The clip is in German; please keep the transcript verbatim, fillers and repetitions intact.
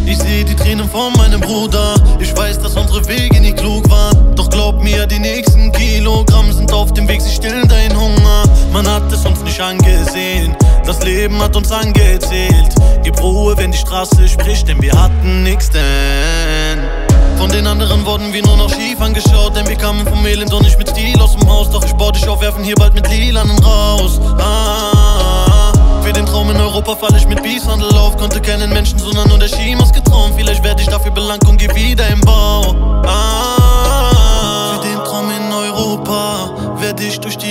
Ich seh die Tränen von meinem Bruder. Ich weiß, dass unsere Wege nicht klug waren. Doch glaub mir, die nächsten Kilogramm sind auf dem Weg, sie stillen deinen Hunger. Man hat es uns nicht angesehen, das Leben hat uns angezählt. Gib Ruhe, wenn die Straße spricht, denn wir hatten nix denn. Von den anderen wurden wir nur noch schief angeschaut, denn wir kamen vom Elend und nicht mit Stil aus dem Haus. Doch ich baue dich auf, werfen hier bald mit Lilanen raus. Ah, für den Traum in Europa fall ich mit Peacehandel auf. Konnte keinen Menschen, sondern nur der Skimaske trauen. Vielleicht werde ich dafür belangt und geh wieder im Bau. Ah, für den Traum in Europa werde ich durch die